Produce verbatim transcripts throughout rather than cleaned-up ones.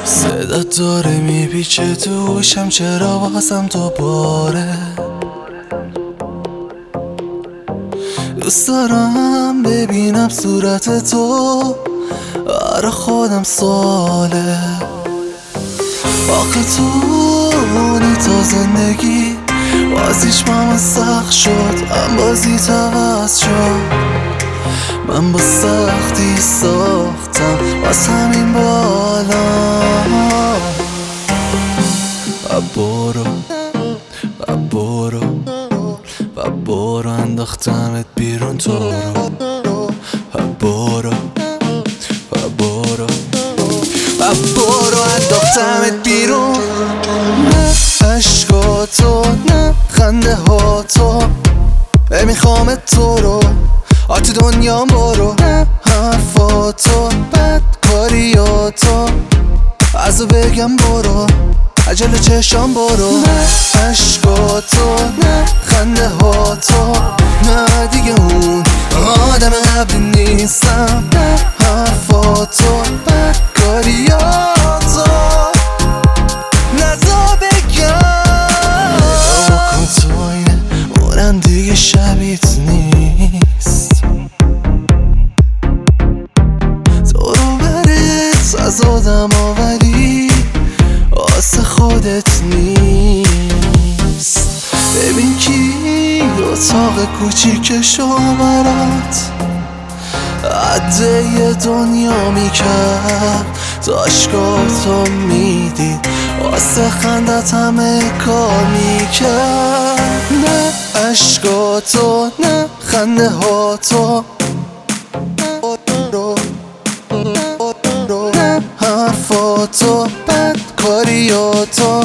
صدا داره میپیچه توشم، چرا بازم دوباره دوست دارم ببینم صورت تو، آره خودم سواله. آخه تو اونی تا زندگی بازیش با من سخت شد، هم بازی عوض شد. من با سختی ساختم واسه همین بالا. و برو و برو و برو انداختمت بیرون تو رو. و برو و برو و برو انداختمت بیرون. نه عشقاتو نه خنده ها تو، نمیخوامت تو رو آ تو دنیام برو. نه حرفاتو بدکاریاتو ازو بگم برو، عجل چشام برو. نه عشقاتو نه خنده ها تو، نه دیگه اون آدم قبلی نیستم. نه حرفاتو بدکاریاتو نزا بگم. بکن تو اینه اونم دیگه شبیت نیست، تو رو برت از آدم ها ولی واسه خودت نیست. ببین کی اتاق کوچیکشو برات عده یه دنیا میکرد، تا عشقاتو میدید واسه خندت همه کار میکرد. نه عشقاتو نه خنده ها تو، نه حرفاتو بدکاریاتو،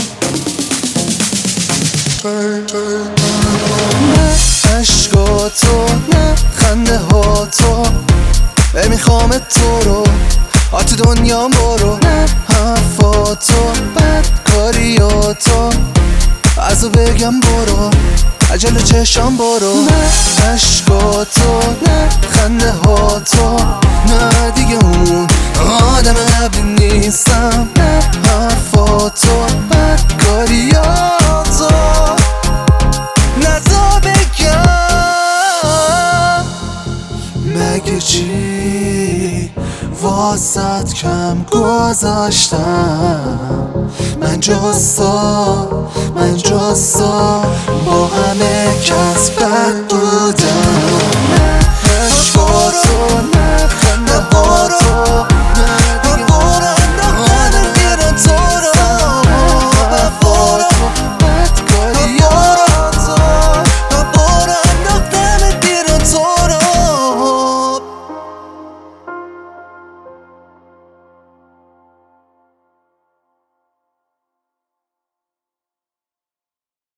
نه عشقاتو نه خنده ها تو، نمیخوامت تو رو آ تو دنیام برو. نه حرفاتو بدکاریاتو ازو بگم برو، عجل چشام برو. نه عشقاتو نه خنده ها تو، نه دیگه اون آدم قبلی نیستم. نه حرفاتو بدکاریاتو نزا بگم. مگه چی واسط کم گذاشتم؟ من جاسا من جاسا با همه کس بد بودم.